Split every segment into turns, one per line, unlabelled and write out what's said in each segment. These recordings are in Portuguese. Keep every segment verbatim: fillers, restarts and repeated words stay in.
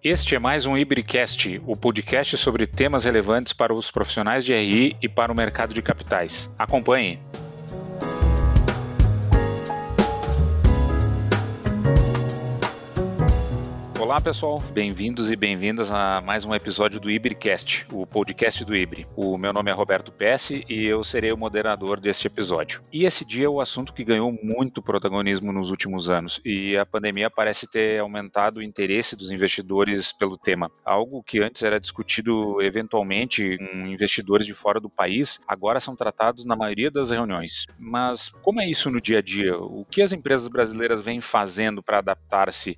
Este é mais um IBRIcast, o podcast sobre temas relevantes para os profissionais de R I e para o mercado de capitais. Acompanhe! Olá pessoal, bem-vindos e bem-vindas a mais um episódio do IBRIcast, o podcast do IBRI. O meu nome é Roberto Pesce e eu serei o moderador deste episódio. E esse dia é o assunto que ganhou muito protagonismo nos últimos anos e a pandemia parece ter aumentado o interesse dos investidores pelo tema. Algo que antes era discutido eventualmente com investidores de fora do país, agora são tratados na maioria das reuniões. Mas como é isso no dia a dia? O que as empresas brasileiras vêm fazendo para adaptar-se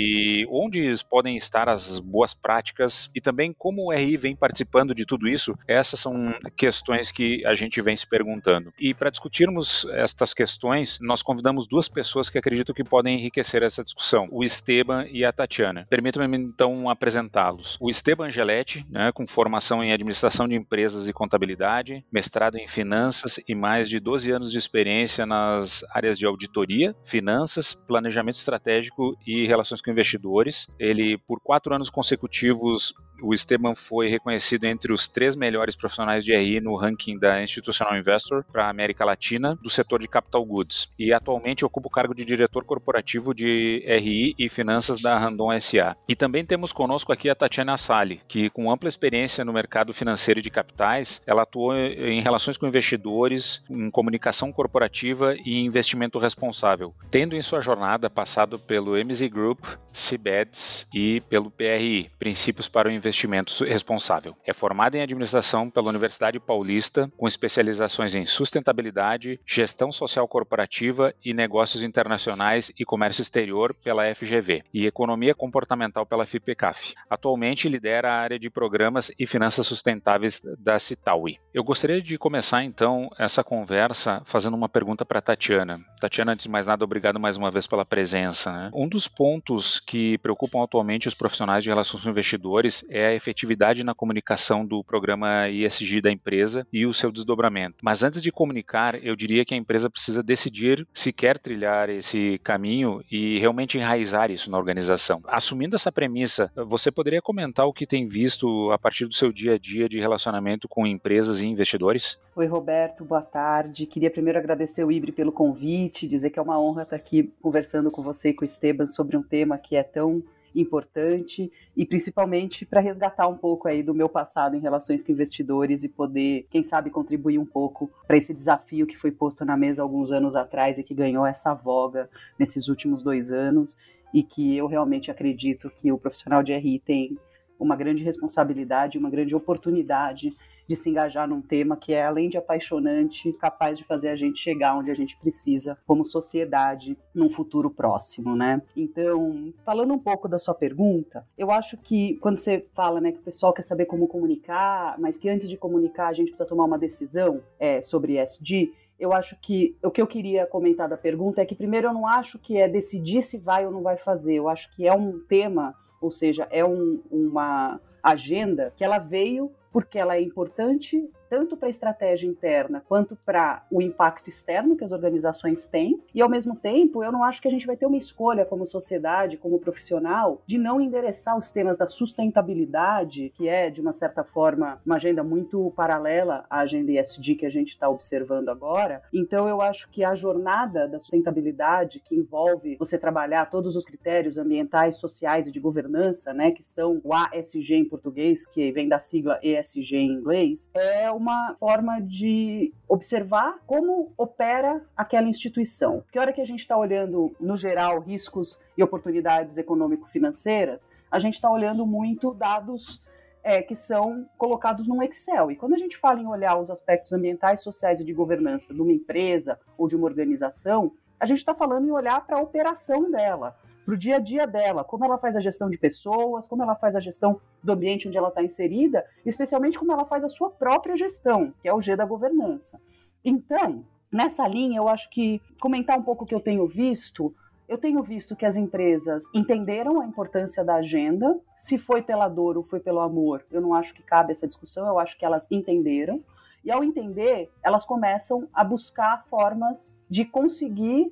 e onde podem estar as boas práticas e também como o R I vem participando de tudo isso? Essas são questões que a gente vem se perguntando. E para discutirmos estas questões, nós convidamos duas pessoas que acredito que podem enriquecer essa discussão, o Esteban e a Tatiana. Permitam-me então apresentá-los. O Esteban Angeletti, né, com formação em administração de empresas e contabilidade, mestrado em finanças e mais de doze anos de experiência nas áreas de auditoria, finanças, planejamento estratégico e relações com investidores. Ele, por quatro anos consecutivos, o Esteban foi reconhecido entre os três melhores profissionais de R I no ranking da Institutional Investor para a América Latina do setor de Capital Goods e atualmente ocupa o cargo de diretor corporativo de R I e finanças da Randon S A. E também temos conosco aqui a Tatiana Assali, que com ampla experiência no mercado financeiro e de capitais, ela atuou em relações com investidores, em comunicação corporativa e investimento responsável, tendo em sua jornada passado pelo M Z Group, C B E D S e pelo P R I, Princípios para o Investimento Responsável. É formada em administração pela Universidade Paulista, com especializações em sustentabilidade, gestão social corporativa e negócios internacionais e comércio exterior pela F G V e economia comportamental pela FIPECAF. Atualmente lidera a área de programas e finanças sustentáveis da Citaui. Eu gostaria de começar então essa conversa fazendo uma pergunta para a Tatiana. Tatiana, antes de mais nada, obrigado mais uma vez pela presença, né? Um dos pontos que preocupam atualmente os profissionais de relações com investidores é a efetividade na comunicação do programa E S G da empresa e o seu desdobramento. Mas antes de comunicar, eu diria que a empresa precisa decidir se quer trilhar esse caminho e realmente enraizar isso na organização. Assumindo essa premissa, você poderia comentar o que tem visto a partir do seu dia a dia de relacionamento com empresas e investidores?
Oi, Roberto, boa tarde. Queria primeiro agradecer o IBRI pelo convite, dizer que é uma honra estar aqui conversando com você e com o Esteban sobre um tema que é tão importante e principalmente para resgatar um pouco aí do meu passado em relações com investidores e poder, quem sabe, contribuir um pouco para esse desafio que foi posto na mesa alguns anos atrás e que ganhou essa voga nesses últimos dois anos e que eu realmente acredito que o profissional de R I tem uma grande responsabilidade, uma grande oportunidade de se engajar num tema que é, além de apaixonante, capaz de fazer a gente chegar onde a gente precisa como sociedade num futuro próximo, né? Então, falando um pouco da sua pergunta, eu acho que quando você fala, né, que o pessoal quer saber como comunicar, mas que antes de comunicar a gente precisa tomar uma decisão é, sobre E S G, eu acho que o que eu queria comentar da pergunta é que, primeiro, eu não acho que é decidir se vai ou não vai fazer, eu acho que é um tema, ou seja, é um, uma agenda que ela veio porque ela é importante tanto para a estratégia interna quanto para o impacto externo que as organizações têm, e ao mesmo tempo eu não acho que a gente vai ter uma escolha como sociedade, como profissional, de não endereçar os temas da sustentabilidade, que é de uma certa forma uma agenda muito paralela à agenda E S G que a gente está observando agora. Então eu acho que a jornada da sustentabilidade, que envolve você trabalhar todos os critérios ambientais, sociais e de governança, né, que são o A S G em português, que vem da sigla E S G em inglês, é uma forma de observar como opera aquela instituição. Porque a hora que a gente está olhando, no geral, riscos e oportunidades econômico-financeiras, a gente está olhando muito dados é, que são colocados num Excel. E quando a gente fala em olhar os aspectos ambientais, sociais e de governança de uma empresa ou de uma organização, a gente está falando em olhar para a operação dela, para o dia a dia dela, como ela faz a gestão de pessoas, como ela faz a gestão do ambiente onde ela está inserida, especialmente como ela faz a sua própria gestão, que é o G da governança. Então, nessa linha, eu acho que comentar um pouco o que eu tenho visto, eu tenho visto que as empresas entenderam a importância da agenda, se foi pela dor ou foi pelo amor, eu não acho que cabe essa discussão, eu acho que elas entenderam, e ao entender, elas começam a buscar formas de conseguir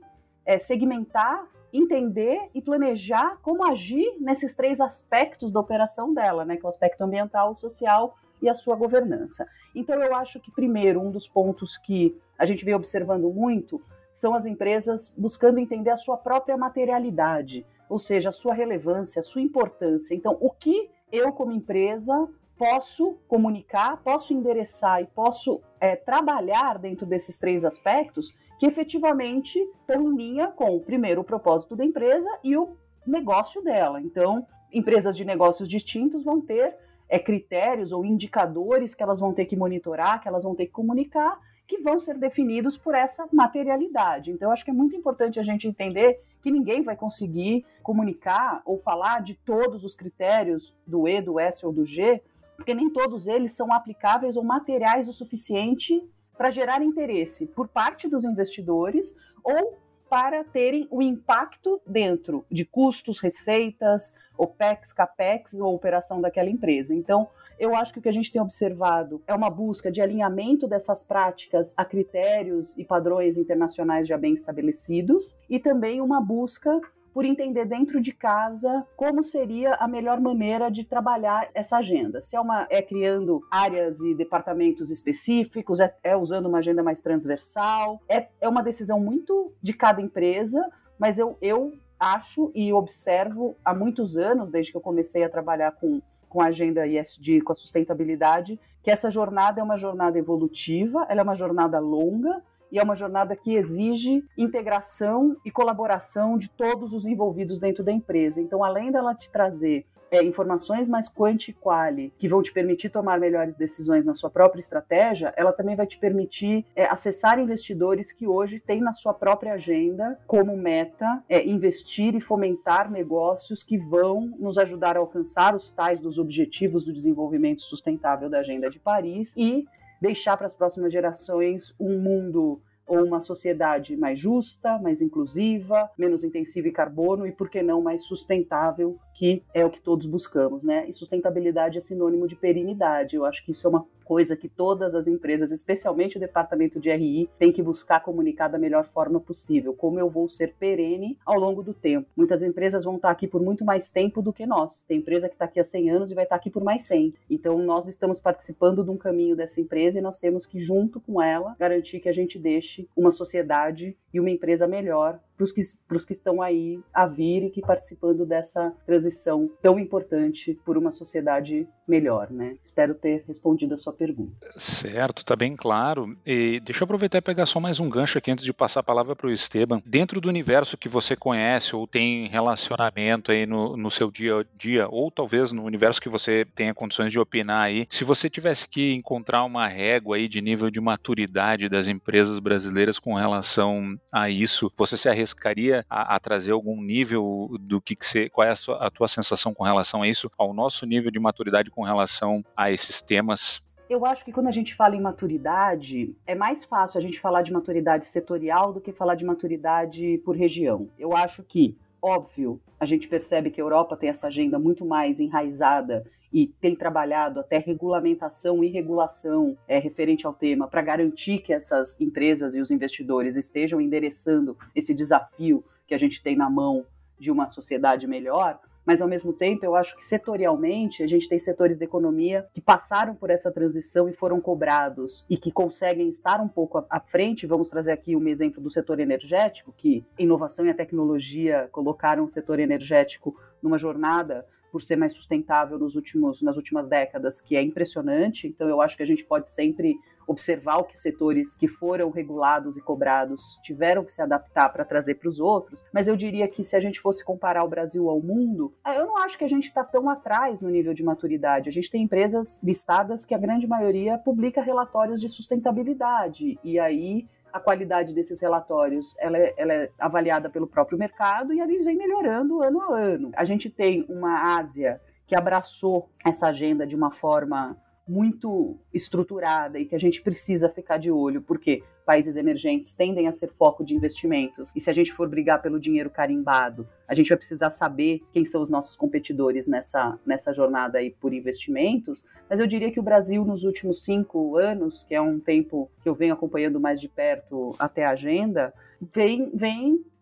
é, segmentar, entender e planejar como agir nesses três aspectos da operação dela, né, que é o aspecto ambiental, social e a sua governança. Então, eu acho que, primeiro, um dos pontos que a gente vem observando muito são as empresas buscando entender a sua própria materialidade, ou seja, a sua relevância, a sua importância. Então, o que eu, como empresa, posso comunicar, posso endereçar e posso é, trabalhar dentro desses três aspectos que efetivamente estão em linha com, primeiro, o propósito da empresa e o negócio dela. Então, empresas de negócios distintos vão ter é, critérios ou indicadores que elas vão ter que monitorar, que elas vão ter que comunicar, que vão ser definidos por essa materialidade. Então, eu acho que é muito importante a gente entender que ninguém vai conseguir comunicar ou falar de todos os critérios do E, do S ou do G, porque nem todos eles são aplicáveis ou materiais o suficiente para gerar interesse por parte dos investidores ou para terem o impacto dentro de custos, receitas, OPEX, CAPEX ou operação daquela empresa. Então, eu acho que o que a gente tem observado é uma busca de alinhamento dessas práticas a critérios e padrões internacionais já bem estabelecidos e também uma busca por entender dentro de casa como seria a melhor maneira de trabalhar essa agenda. Se é, uma, é criando áreas e departamentos específicos, é, é usando uma agenda mais transversal, é, é uma decisão muito de cada empresa, mas eu, eu acho e observo há muitos anos, desde que eu comecei a trabalhar com, com a agenda E S G, com a sustentabilidade, que essa jornada é uma jornada evolutiva, ela é uma jornada longa, e é uma jornada que exige integração e colaboração de todos os envolvidos dentro da empresa. Então, além dela te trazer é, informações mais quanti e quali, que vão te permitir tomar melhores decisões na sua própria estratégia, ela também vai te permitir é, acessar investidores que hoje têm na sua própria agenda como meta é, investir e fomentar negócios que vão nos ajudar a alcançar os tais dos objetivos do desenvolvimento sustentável da Agenda de Paris e deixar para as próximas gerações um mundo ou uma sociedade mais justa, mais inclusiva, menos intensiva em carbono e, por que não, mais sustentável, que é o que todos buscamos, né? E sustentabilidade é sinônimo de perenidade. Eu acho que isso é uma coisa que todas as empresas, especialmente o departamento de R I, tem que buscar comunicar da melhor forma possível. Como eu vou ser perene ao longo do tempo. Muitas empresas vão estar aqui por muito mais tempo do que nós. Tem empresa que está aqui há cem anos e vai estar aqui por mais cem. Então, nós estamos participando de um caminho dessa empresa e nós temos que, junto com ela, garantir que a gente deixe uma sociedade e uma empresa melhor para os que, para os que estão aí a vir e que participando dessa transição tão importante por uma sociedade melhor, né? Espero ter respondido a sua pergunta.
Certo, está bem claro. E deixa eu aproveitar e pegar só mais um gancho aqui antes de passar a palavra para o Esteban. Dentro do universo que você conhece ou tem relacionamento aí no, no seu dia a dia, ou talvez no universo que você tenha condições de opinar aí, se você tivesse que encontrar uma régua aí de nível de maturidade das empresas brasileiras com relação a isso, você se arriscaria a, a trazer algum nível do que, que você, qual é a, sua, a tua sensação com relação a isso, ao nosso nível de maturidade com relação a esses temas?
Eu acho que quando a gente fala em maturidade, é mais fácil a gente falar de maturidade setorial do que falar de maturidade por região. Eu acho que, óbvio, a gente percebe que a Europa tem essa agenda muito mais enraizada e tem trabalhado até regulamentação e regulação é, referente ao tema para garantir que essas empresas e os investidores estejam endereçando esse desafio que a gente tem na mão de uma sociedade melhor. Mas, ao mesmo tempo, eu acho que setorialmente a gente tem setores da economia que passaram por essa transição e foram cobrados e que conseguem estar um pouco à frente. Vamos trazer aqui um exemplo do setor energético, que inovação e a tecnologia colocaram o setor energético numa jornada por ser mais sustentável nos últimos, nas últimas décadas, que é impressionante. Então, eu acho que a gente pode sempre observar o que setores que foram regulados e cobrados tiveram que se adaptar para trazer para os outros, mas eu diria que se a gente fosse comparar o Brasil ao mundo, eu não acho que a gente está tão atrás no nível de maturidade. A gente tem empresas listadas que a grande maioria publica relatórios de sustentabilidade, e aí a qualidade desses relatórios ela é, ela é avaliada pelo próprio mercado e eles vêm melhorando ano a ano. A gente tem uma Ásia que abraçou essa agenda de uma forma muito estruturada e que a gente precisa ficar de olho, porque países emergentes tendem a ser foco de investimentos, e se a gente for brigar pelo dinheiro carimbado, a gente vai precisar saber quem são os nossos competidores nessa, nessa jornada aí por investimentos. Mas eu diria que o Brasil, nos últimos cinco anos, que é um tempo que eu venho acompanhando mais de perto até a agenda, vem, vem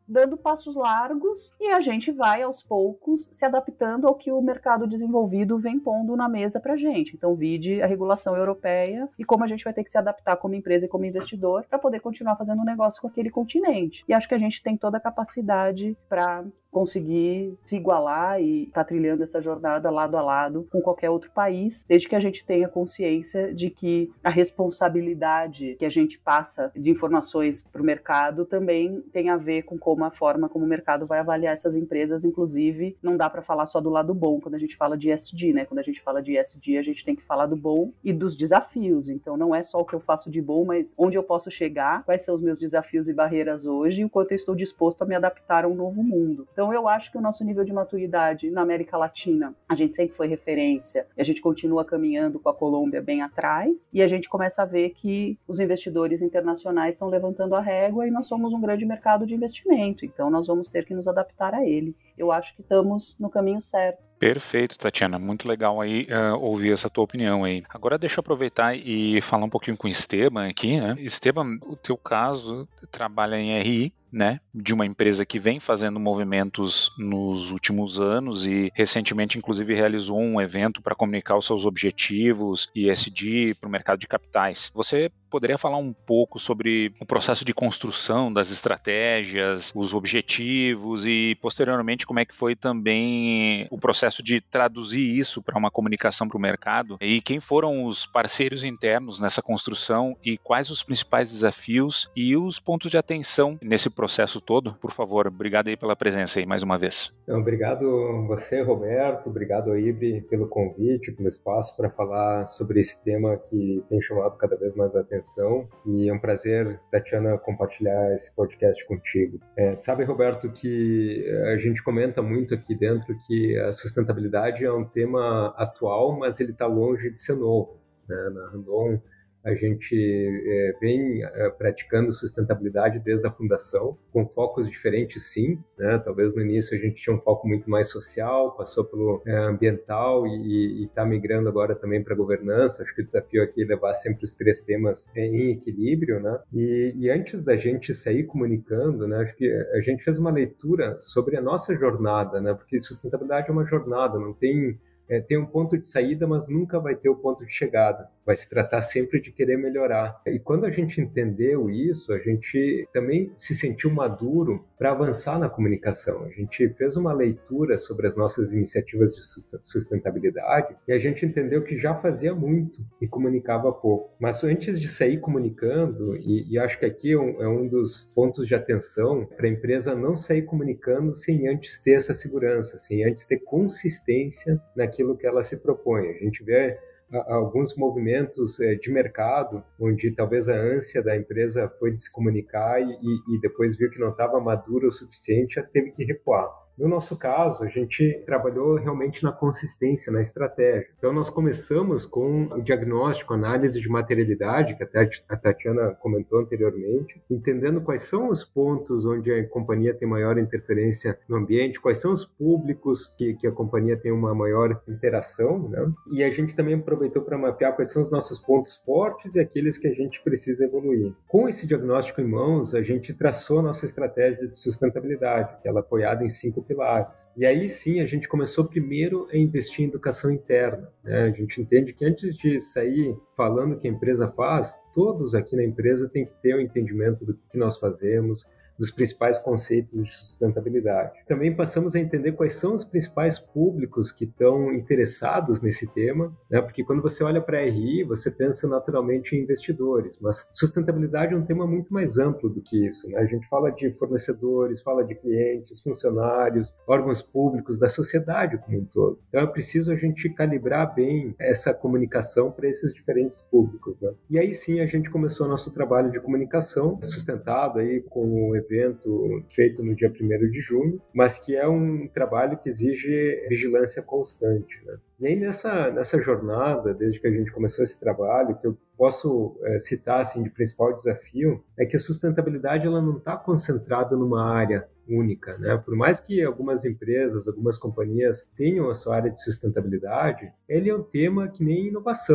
dando passos largos e a gente vai aos poucos se adaptando ao que o mercado desenvolvido vem pondo na mesa para a gente. Então, vide a regulação europeia e como a gente vai ter que se adaptar como empresa e como investidor para poder continuar fazendo um negócio com aquele continente. E acho que a gente tem toda a capacidade para conseguir se igualar e estar tá trilhando essa jornada lado a lado com qualquer outro país, desde que a gente tenha consciência de que a responsabilidade que a gente passa de informações para o mercado também tem a ver com como a forma como o mercado vai avaliar essas empresas. Inclusive, não dá para falar só do lado bom quando a gente fala de E S G, né? Quando a gente fala de E S G, a gente tem que falar do bom e dos desafios. Então, não é só o que eu faço de bom, mas onde eu posso chegar, quais são os meus desafios e barreiras hoje e o quanto eu estou disposto a me adaptar a um novo mundo. Então, eu acho que o nosso nível de maturidade na América Latina, a gente sempre foi referência, e a gente continua caminhando com a Colômbia bem atrás, e a gente começa a ver que os investidores internacionais estão levantando a régua e nós somos um grande mercado de investimento, então nós vamos ter que nos adaptar a ele. Eu acho que estamos no caminho certo.
Perfeito, Tatiana. Muito legal aí uh, ouvir essa tua opinião aí. Agora deixa eu aproveitar e falar um pouquinho com o Esteban aqui, né? Esteban, o teu caso trabalha em R I, né, de uma empresa que vem fazendo movimentos nos últimos anos e recentemente, inclusive, realizou um evento para comunicar os seus objetivos E S G para o mercado de capitais. Você poderia falar um pouco sobre o processo de construção das estratégias, os objetivos e, posteriormente, como é que foi também o processo de traduzir isso para uma comunicação para o mercado e quem foram os parceiros internos nessa construção e quais os principais desafios e os pontos de atenção nesse processo todo? Por favor, obrigado aí pela presença aí mais uma vez.
Então, obrigado você, Roberto, obrigado a Ibe pelo convite, pelo espaço para falar sobre esse tema que tem chamado cada vez mais a atenção e é um prazer, Tatiana, compartilhar esse podcast contigo. É, sabe, Roberto, que a gente comenta muito aqui dentro que a sustentabilidade é um tema atual, mas ele está longe de ser novo, né? Na Randon, a gente é, vem é, praticando sustentabilidade desde a fundação, com focos diferentes, sim, né? Talvez no início a gente tinha um foco muito mais social, passou pelo é, ambiental e está migrando agora também para a governança. Acho que o desafio aqui é levar sempre os três temas em equilíbrio, né? E, e antes da gente sair comunicando, né? Acho que a gente fez uma leitura sobre a nossa jornada, né? Porque sustentabilidade é uma jornada, não tem... É, tem um ponto de saída, mas nunca vai ter o ponto de chegada. Vai se tratar sempre de querer melhorar. E quando a gente entendeu isso, a gente também se sentiu maduro para avançar na comunicação. A gente fez uma leitura sobre as nossas iniciativas de sustentabilidade e a gente entendeu que já fazia muito e comunicava pouco. Mas antes de sair comunicando, e, e acho que aqui é um, é um dos pontos de atenção para a empresa não sair comunicando sem antes ter essa segurança, sem antes ter consistência naquilo que ela se propõe. A gente vê alguns movimentos de mercado onde talvez a ânsia da empresa foi de se comunicar e, e depois viu que não estava madura o suficiente, já teve que recuar. No nosso caso, a gente trabalhou realmente na consistência, na estratégia. Então, nós começamos com o diagnóstico, análise de materialidade, que até a Tatiana comentou anteriormente, entendendo quais são os pontos onde a companhia tem maior interferência no ambiente, quais são os públicos que, que a companhia tem uma maior interação, né? E a gente também aproveitou para mapear quais são os nossos pontos fortes e aqueles que a gente precisa evoluir. Com esse diagnóstico em mãos, a gente traçou a nossa estratégia de sustentabilidade, que ela é apoiada em cinco pilares. E aí sim a gente começou primeiro a investir em educação interna, né? A gente entende que antes de sair falando o que a empresa faz, todos aqui na empresa têm que ter o um entendimento do que nós fazemos, dos principais conceitos de sustentabilidade. Também passamos a entender quais são os principais públicos que estão interessados nesse tema, né? Porque quando você olha para a R I, você pensa naturalmente em investidores, mas sustentabilidade é um tema muito mais amplo do que isso, né? A gente fala de fornecedores, fala de clientes, funcionários, órgãos públicos, da sociedade como um todo. Então é preciso a gente calibrar bem essa comunicação para esses diferentes públicos, né? E aí sim a gente começou nosso trabalho de comunicação, sustentado aí com o evento feito no dia primeiro de junho, mas que é um trabalho que exige vigilância constante, né? E aí nessa, nessa jornada, desde que a gente começou esse trabalho, que eu posso é, citar assim, de principal desafio, é que a sustentabilidade ela não está concentrada numa área única, né? Por mais que algumas empresas, algumas companhias tenham a sua área de sustentabilidade, ele é um tema que nem inovação.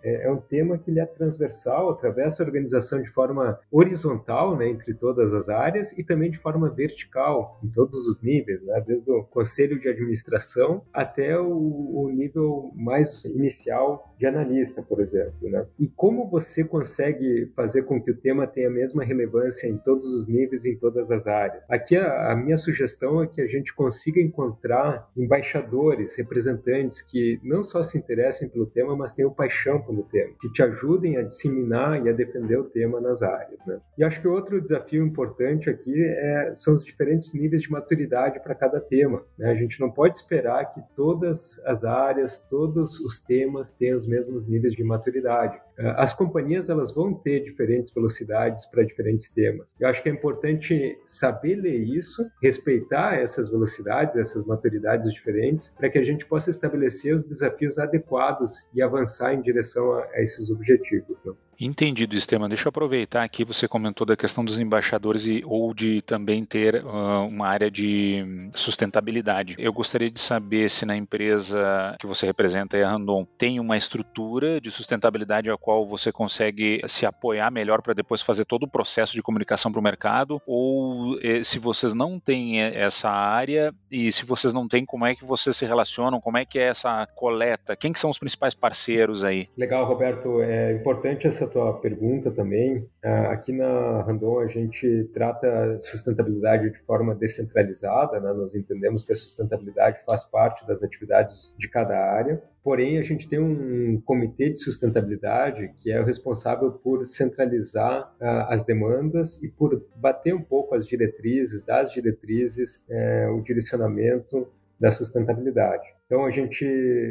é, é um tema que ele é transversal, atravessa a organização de forma horizontal, né, entre todas as áreas, e também de forma vertical, em todos os níveis, né, desde o conselho de administração até o, o nível mais inicial de analista, por exemplo, né? E como você consegue fazer com que o tema tenha a mesma relevância em todos os níveis, em todas as áreas? Aqui a, a minha sugestão é que a gente consiga encontrar embaixadores, representantes que não só se interessem pelo tema, mas tenham paixão pelo tema, que te ajudem a disseminar e a defender o tema nas áreas, né? E acho que outro desafio importante aqui é, são os diferentes níveis de maturidade para cada tema, né? A gente não pode esperar que todas as áreas, todos os temas tenham os mesmos níveis de maturidade. As companhias elas vão ter diferentes velocidades para diferentes temas. Eu acho que é importante saber ler isso, respeitar essas velocidades, essas maturidades diferentes, para que a gente possa estabelecer os desafios adequados e avançar em direção a, a esses objetivos, né?
Entendido, Esteban. Deixa eu aproveitar aqui, você comentou da questão dos embaixadores e, ou de também ter uh, uma área de sustentabilidade. Eu gostaria de saber se na empresa que você representa, a Randon, tem uma estrutura de sustentabilidade a qual você consegue se apoiar melhor para depois fazer todo o processo de comunicação para o mercado, ou eh, se vocês não têm essa área e se vocês não têm, como é que vocês se relacionam, como é que é essa coleta, quem que são os principais parceiros aí?
Legal, Roberto, é importante essa tua pergunta também. Aqui na Randon a gente trata sustentabilidade de forma descentralizada, né? Nós entendemos que a sustentabilidade faz parte das atividades de cada área, porém a gente tem um comitê de sustentabilidade que é o responsável por centralizar uh, as demandas e por bater um pouco as diretrizes, dar as diretrizes, uh, o direcionamento da sustentabilidade. Então, a gente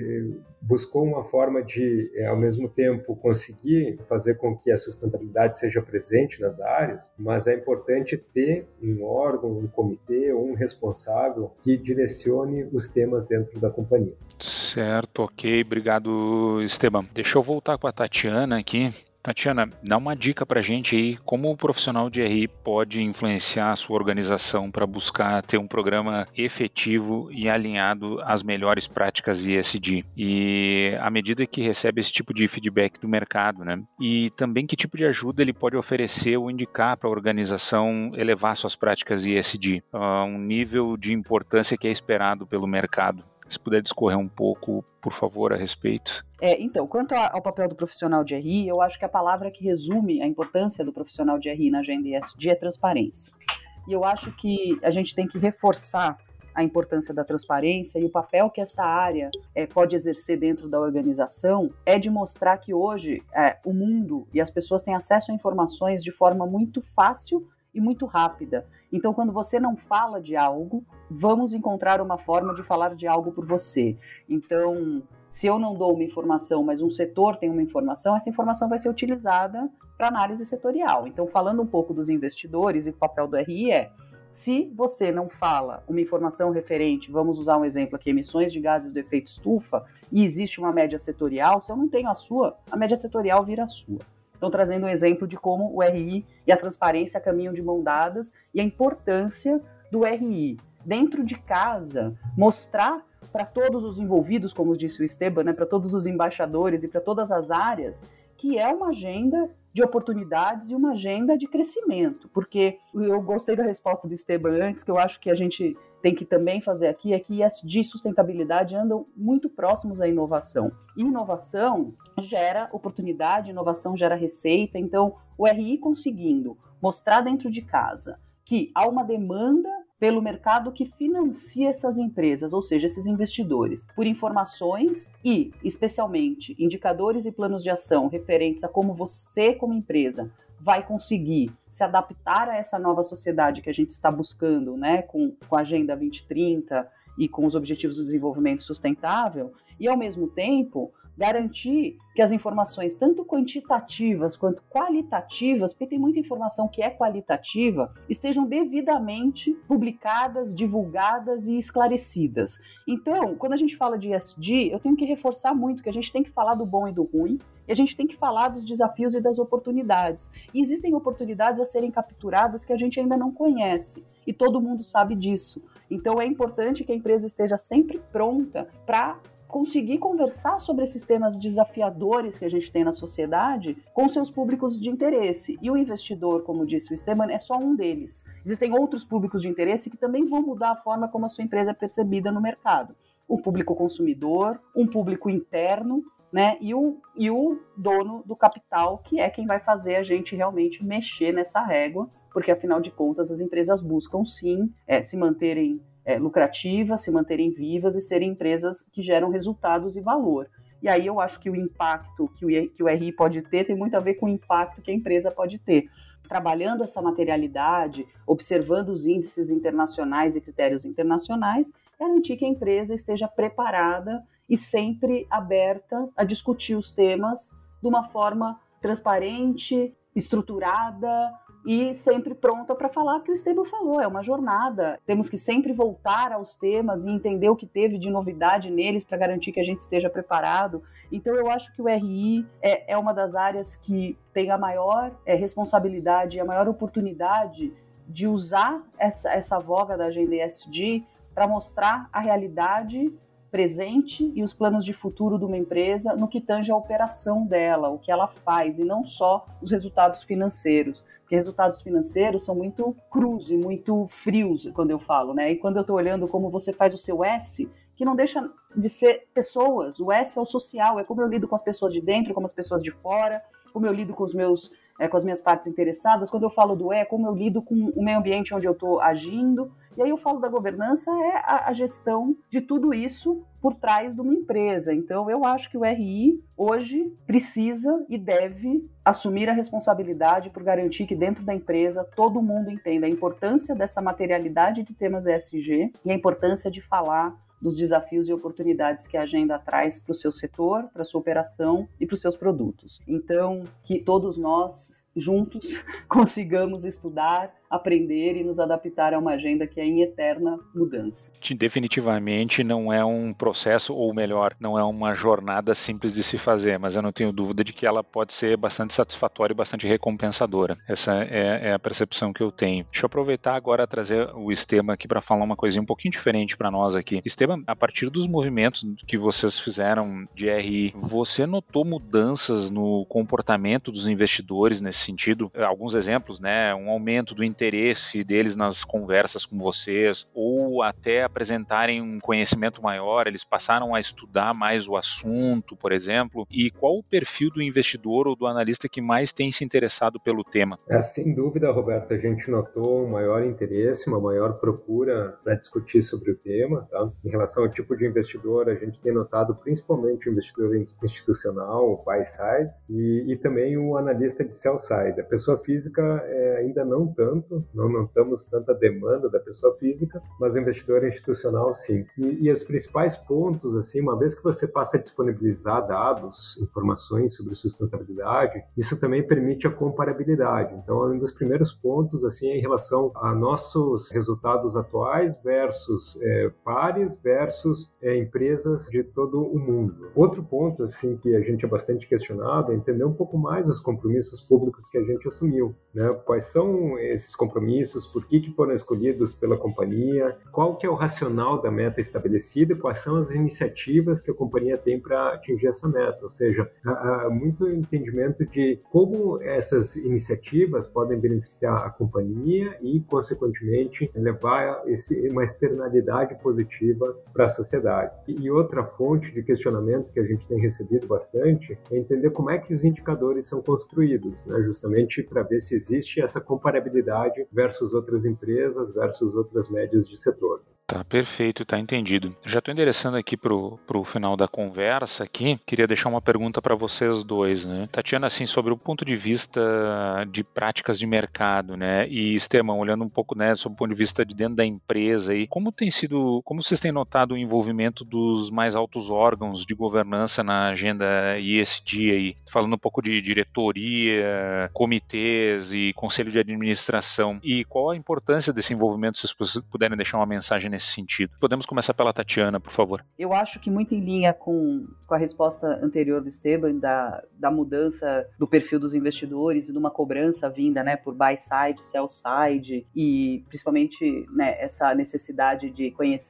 buscou uma forma de, ao mesmo tempo, conseguir fazer com que a sustentabilidade seja presente nas áreas, mas é importante ter um órgão, um comitê ou um responsável que direcione os temas dentro da companhia.
Certo, ok. Obrigado, Esteban. Deixa eu voltar com a Tatiana aqui. Tatiana, dá uma dica para a gente aí, como o profissional de R I pode influenciar a sua organização para buscar ter um programa efetivo e alinhado às melhores práticas E S G. E à medida que recebe esse tipo de feedback do mercado, né? E também que tipo de ajuda ele pode oferecer ou indicar para a organização elevar suas práticas E S G a um nível de importância que é esperado pelo mercado. Se puder discorrer um pouco, por favor, a respeito.
É, então, quanto ao papel do profissional de R I, eu acho que a palavra que resume a importância do profissional de R I na agenda E S G é transparência. E eu acho que a gente tem que reforçar a importância da transparência e o papel que essa área é, pode exercer dentro da organização é de mostrar que hoje é, o mundo e as pessoas têm acesso a informações de forma muito fácil e muito rápida. Então, quando você não fala de algo, vamos encontrar uma forma de falar de algo por você. Então, se eu não dou uma informação, mas um setor tem uma informação, essa informação vai ser utilizada para análise setorial. Então, falando um pouco dos investidores e o papel do R I é, se você não fala uma informação referente, vamos usar um exemplo aqui, emissões de gases do efeito estufa, e existe uma média setorial, se eu não tenho a sua, a média setorial vira a sua. Então, trazendo um exemplo de como o R I e a transparência caminham de mão dadas e a importância do R I. Dentro de casa, mostrar para todos os envolvidos, como disse o Esteban, né, para todos os embaixadores e para todas as áreas, que é uma agenda de oportunidades e uma agenda de crescimento. Porque eu gostei da resposta do Esteban antes, que eu acho que a gente tem que também fazer aqui, é que E S G e sustentabilidade andam muito próximos à inovação. E inovação gera oportunidade, inovação gera receita, então o R I conseguindo mostrar dentro de casa que há uma demanda pelo mercado que financia essas empresas, ou seja, esses investidores, por informações e, especialmente, indicadores e planos de ação referentes a como você, como empresa, vai conseguir se adaptar a essa nova sociedade que a gente está buscando, né, com, com a Agenda vinte trinta e com os Objetivos do Desenvolvimento Sustentável, e, ao mesmo tempo, garantir que as informações, tanto quantitativas quanto qualitativas, porque tem muita informação que é qualitativa, estejam devidamente publicadas, divulgadas e esclarecidas. Então, quando a gente fala de E S G, eu tenho que reforçar muito que a gente tem que falar do bom e do ruim, e a gente tem que falar dos desafios e das oportunidades. E existem oportunidades a serem capturadas que a gente ainda não conhece, e todo mundo sabe disso. Então, é importante que a empresa esteja sempre pronta para conseguir conversar sobre esses temas desafiadores que a gente tem na sociedade com seus públicos de interesse. E o investidor, como disse o Esteban, é só um deles. Existem outros públicos de interesse que também vão mudar a forma como a sua empresa é percebida no mercado. O público consumidor, um público interno, né, e, o, e o dono do capital, que é quem vai fazer a gente realmente mexer nessa régua, porque, afinal de contas, as empresas buscam, sim, é, se manterem é, lucrativas, se manterem vivas e serem empresas que geram resultados e valor. E aí eu acho que o impacto que o, que o R I pode ter tem muito a ver com o impacto que a empresa pode ter. Trabalhando essa materialidade, observando os índices internacionais e critérios internacionais, garantir que a empresa esteja preparada e sempre aberta a discutir os temas de uma forma transparente, estruturada e sempre pronta para falar o que o Esteban falou. É uma jornada. Temos que sempre voltar aos temas e entender o que teve de novidade neles para garantir que a gente esteja preparado. Então, eu acho que o R I é, é uma das áreas que tem a maior é, responsabilidade e a maior oportunidade de usar essa, essa voga da agenda E S G para mostrar a realidade presente e os planos de futuro de uma empresa no que tange a operação dela, o que ela faz, e não só os resultados financeiros, porque resultados financeiros são muito crus e muito frios, quando eu falo, né? E quando eu estou olhando como você faz o seu S, que não deixa de ser pessoas, o S é o social, é como eu lido com as pessoas de dentro, como as pessoas de fora, como eu lido com os meus, é, com as minhas partes interessadas. Quando eu falo do E, como eu lido com o meio ambiente onde eu estou agindo. E aí eu falo da governança, é a, a gestão de tudo isso por trás de uma empresa. Então, eu acho que o R I hoje precisa e deve assumir a responsabilidade por garantir que dentro da empresa todo mundo entenda a importância dessa materialidade de temas E S G e a importância de falar dos desafios e oportunidades que a agenda traz para o seu setor, para a sua operação e para os seus produtos. Então, que todos nós juntos consigamos estudar, aprender e nos adaptar a uma agenda que é em eterna mudança.
Definitivamente não é um processo, ou melhor, não é uma jornada simples de se fazer, mas eu não tenho dúvida de que ela pode ser bastante satisfatória e bastante recompensadora. Essa é, é a percepção que eu tenho. Deixa eu aproveitar agora e trazer o Esteban aqui para falar uma coisinha um pouquinho diferente para nós aqui. Esteban, a partir dos movimentos que vocês fizeram de R I, você notou mudanças no comportamento dos investidores nesse sentido? Alguns exemplos, né? Um aumento do interesse deles nas conversas com vocês, ou até apresentarem um conhecimento maior, eles passaram a estudar mais o assunto, por exemplo, e qual o perfil do investidor ou do analista que mais tem se interessado pelo tema?
É, sem dúvida, Roberto, a gente notou um maior interesse, uma maior procura para discutir sobre o tema, tá? Em relação ao tipo de investidor, a gente tem notado principalmente o investidor institucional, o buy side, e, e também o analista de sell side. A pessoa física é, ainda não tanto, não notamos tanta demanda da pessoa física, mas o investidor institucional sim. E, e os principais pontos, assim, uma vez que você passa a disponibilizar dados, informações sobre sustentabilidade, isso também permite a comparabilidade. Então, um dos primeiros pontos, assim, é em relação a nossos resultados atuais versus é, pares versus é, empresas de todo o mundo. Outro ponto, assim, que a gente é bastante questionado é entender um pouco mais os compromissos públicos que a gente assumiu, né? Quais são esses compromissos, por que, que foram escolhidos pela companhia, qual que é o racional da meta estabelecida, quais são as iniciativas que a companhia tem para atingir essa meta, ou seja, há, há muito entendimento de como essas iniciativas podem beneficiar a companhia e, consequentemente, levar esse, uma externalidade positiva para a sociedade. E outra fonte de questionamento que a gente tem recebido bastante é entender como é que os indicadores são construídos, né? Justamente para ver se existe essa comparabilidade versus outras empresas, versus outras médias de setor.
Tá, perfeito, tá entendido. Já estou endereçando aqui pro, pro final da conversa aqui, queria deixar uma pergunta para vocês dois, né? Tatiana, assim, sobre o ponto de vista de práticas de mercado, né? E Esteban, olhando um pouco, né, sobre o ponto de vista de dentro da empresa aí, como tem sido, como vocês têm notado o envolvimento dos mais altos órgãos de governança na agenda E S G aí? Falando um pouco de diretoria, comitês e conselho de administração. E qual a importância desse envolvimento, se vocês puderem deixar uma mensagem nesse sentido. Podemos começar pela Tatiana, por favor.
Eu acho que muito em linha com, com a resposta anterior do Esteban, da, da mudança do perfil dos investidores e de uma cobrança vinda, né, por buy side, sell side, e principalmente, né, essa necessidade de conhecer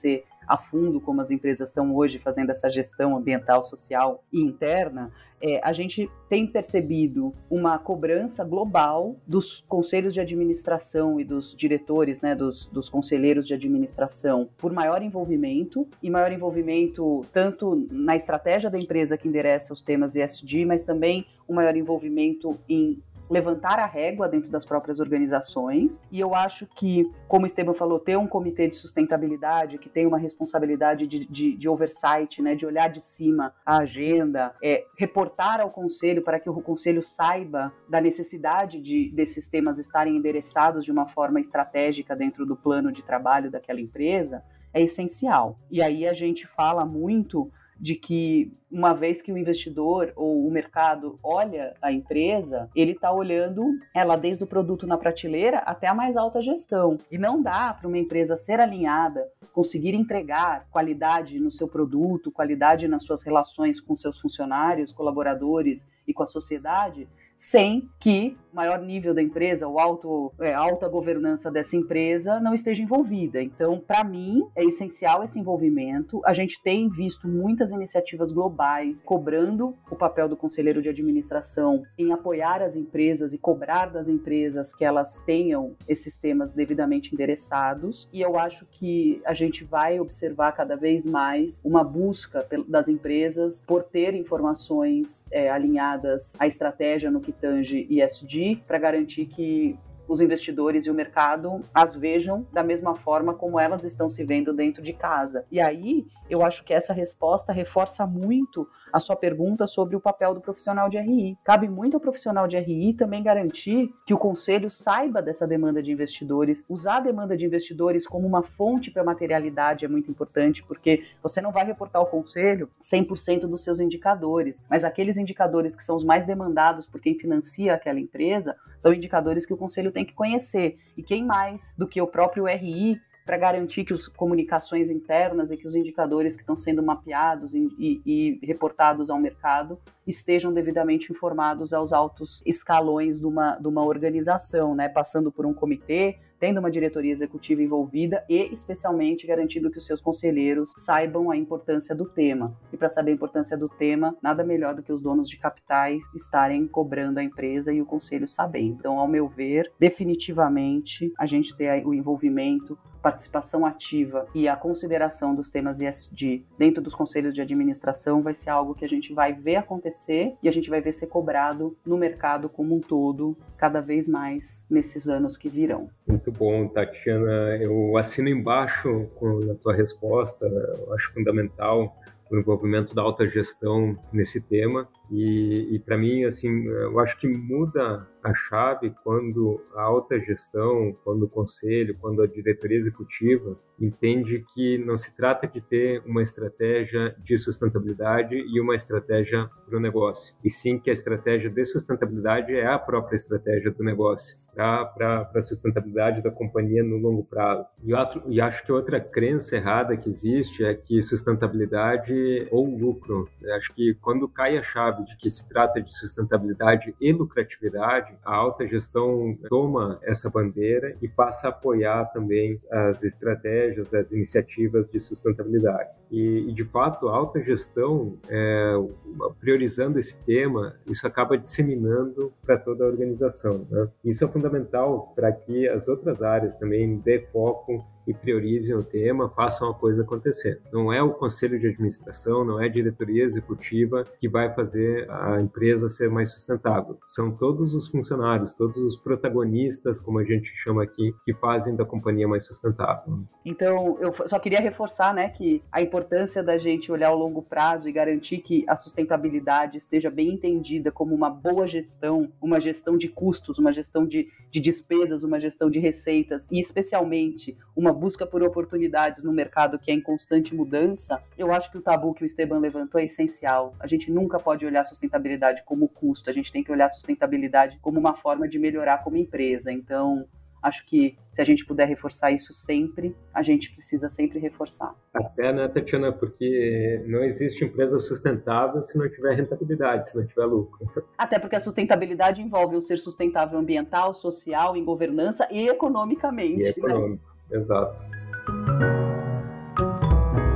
a fundo como as empresas estão hoje fazendo essa gestão ambiental, social e interna, é, a gente tem percebido uma cobrança global dos conselhos de administração e dos diretores, né, dos, dos conselheiros de administração, por maior envolvimento, e maior envolvimento tanto na estratégia da empresa que endereça os temas E S G, mas também um maior envolvimento em levantar a régua dentro das próprias organizações. E eu acho que, como o Esteban falou, ter um comitê de sustentabilidade que tem uma responsabilidade de, de, de oversight, né, de olhar de cima a agenda, é, reportar ao conselho para que o conselho saiba da necessidade de, desses temas estarem endereçados de uma forma estratégica dentro do plano de trabalho daquela empresa, é essencial. E aí a gente fala muito de que, uma vez que o investidor ou o mercado olha a empresa, ele está olhando ela desde o produto na prateleira até a mais alta gestão. E não dá para uma empresa ser alinhada, conseguir entregar qualidade no seu produto, qualidade nas suas relações com seus funcionários, colaboradores e com a sociedade, sem que o maior nível da empresa, ou alto, é, alta governança dessa empresa não esteja envolvida. Então, para mim, é essencial esse envolvimento. A gente tem visto muitas iniciativas globais cobrando o papel do conselheiro de administração em apoiar as empresas e cobrar das empresas que elas tenham esses temas devidamente endereçados. E eu acho que a gente vai observar cada vez mais uma busca das empresas por ter informações é, alinhadas à estratégia no que tange E S G, para garantir que os investidores e o mercado as vejam da mesma forma como elas estão se vendo dentro de casa. E aí, eu acho que essa resposta reforça muito a sua pergunta sobre o papel do profissional de R I. Cabe muito ao profissional de R I também garantir que o conselho saiba dessa demanda de investidores. Usar a demanda de investidores como uma fonte para materialidade é muito importante, porque você não vai reportar ao conselho cem por cento dos seus indicadores, mas aqueles indicadores que são os mais demandados por quem financia aquela empresa são indicadores que o conselho tem que conhecer. E quem mais do que o próprio R I para garantir que as comunicações internas e que os indicadores que estão sendo mapeados e, e, e reportados ao mercado estejam devidamente informados aos altos escalões de uma, de uma organização, né? Passando por um comitê, tendo uma diretoria executiva envolvida e, especialmente, garantindo que os seus conselheiros saibam a importância do tema. E para saber a importância do tema, nada melhor do que os donos de capitais estarem cobrando a empresa e o conselho sabendo. Então, ao meu ver, definitivamente, a gente ter o envolvimento, participação ativa e a consideração dos temas E S G dentro dos conselhos de administração vai ser algo que a gente vai ver acontecer e a gente vai ver ser cobrado no mercado como um todo, cada vez mais nesses anos que virão.
Muito bom, Tatiana. Eu assino embaixo com a tua resposta. Eu acho fundamental o envolvimento da alta gestão nesse tema. E, e para mim, assim, eu acho que muda a chave quando a alta gestão, quando o conselho, quando a diretoria executiva entende que não se trata de ter uma estratégia de sustentabilidade e uma estratégia para o negócio, e sim que a estratégia de sustentabilidade é a própria estratégia do negócio, para a sustentabilidade da companhia no longo prazo. E, outro, e acho que outra crença errada que existe é que sustentabilidade ou lucro. Eu acho que quando cai a chave de que se trata de sustentabilidade e lucratividade, a alta gestão toma essa bandeira e passa a apoiar também as estratégias, as iniciativas de sustentabilidade. E, e de fato, a alta gestão, é, priorizando esse tema, isso acaba disseminando para toda a organização, né? Isso é fundamental para que as outras áreas também dê foco e priorizem o tema, façam a coisa acontecer. Não é o conselho de administração, não é a diretoria executiva que vai fazer a empresa ser mais sustentável. São todos os funcionários, todos os protagonistas, como a gente chama aqui, que fazem da companhia mais sustentável.
Então, eu só queria reforçar, né, que a importância da gente olhar ao longo prazo e garantir que a sustentabilidade esteja bem entendida como uma boa gestão, uma gestão de custos, uma gestão de, de despesas, uma gestão de receitas e, especialmente, uma busca por oportunidades no mercado que é em constante mudança. Eu acho que o tabu que o Esteban levantou é essencial. A gente nunca pode olhar a sustentabilidade como custo, a gente tem que olhar a sustentabilidade como uma forma de melhorar como empresa. Então, acho que se a gente puder reforçar isso sempre, a gente precisa sempre reforçar.
Até, né, Tatiana, porque não existe empresa sustentável se não tiver rentabilidade, se não tiver lucro.
Até porque a sustentabilidade envolve o ser sustentável ambiental, social, em governança e economicamente.
E econômico, né? Exato.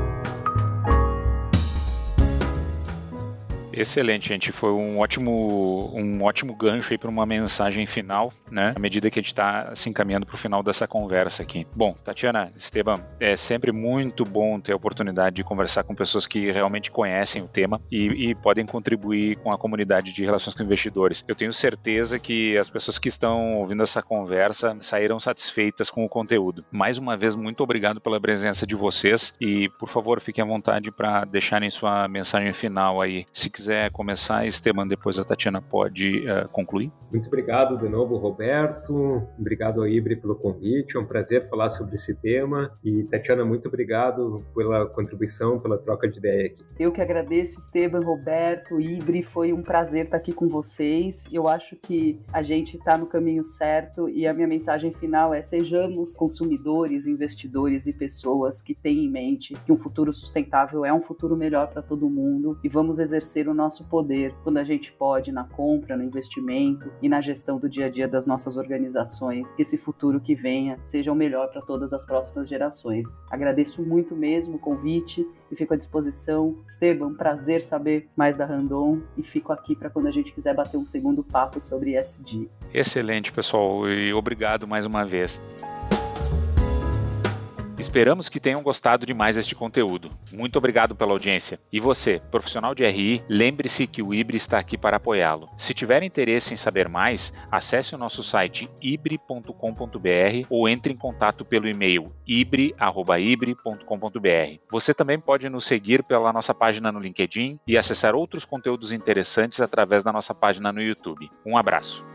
Excelente, gente. Foi um ótimo, um ótimo gancho aí para uma mensagem final, né? À medida que a gente está se encaminhando para o final dessa conversa aqui. Bom, Tatiana, Esteban, é sempre muito bom ter a oportunidade de conversar com pessoas que realmente conhecem o tema e, e podem contribuir com a comunidade de relações com investidores. Eu tenho certeza que as pessoas que estão ouvindo essa conversa saíram satisfeitas com o conteúdo. Mais uma vez, muito obrigado pela presença de vocês e, por favor, fiquem à vontade para deixarem sua mensagem final aí. Se quiser começar, Esteban, depois a Tatiana pode uh, concluir.
Muito obrigado de novo, Roberto. Obrigado ao Ibri pelo convite. É um prazer falar sobre esse tema. E, Tatiana, muito obrigado pela contribuição, pela troca de ideia aqui.
Eu que agradeço, Esteban, Roberto, Ibri. Foi um prazer estar aqui com vocês. Eu acho que a gente está no caminho certo e a minha mensagem final é: sejamos consumidores, investidores e pessoas que têm em mente que um futuro sustentável é um futuro melhor para todo mundo e vamos exercer o nosso poder quando a gente pode na compra, no investimento e na gestão do dia a dia das nossas organizações, que esse futuro que venha seja o melhor para todas as próximas gerações. Agradeço muito mesmo o convite e fico à disposição. Esteban, um prazer saber mais da Randon e fico aqui para quando a gente quiser bater um segundo papo sobre E S G.
Excelente, pessoal, e obrigado mais uma vez. Esperamos que tenham gostado de mais este conteúdo. Muito obrigado pela audiência. E você, profissional de R I, lembre-se que o Ibri está aqui para apoiá-lo. Se tiver interesse em saber mais, acesse o nosso site ibri ponto com ponto b r ou entre em contato pelo e-mail ibri arroba ibri ponto com ponto b r. Você também pode nos seguir pela nossa página no LinkedIn e acessar outros conteúdos interessantes através da nossa página no YouTube. Um abraço.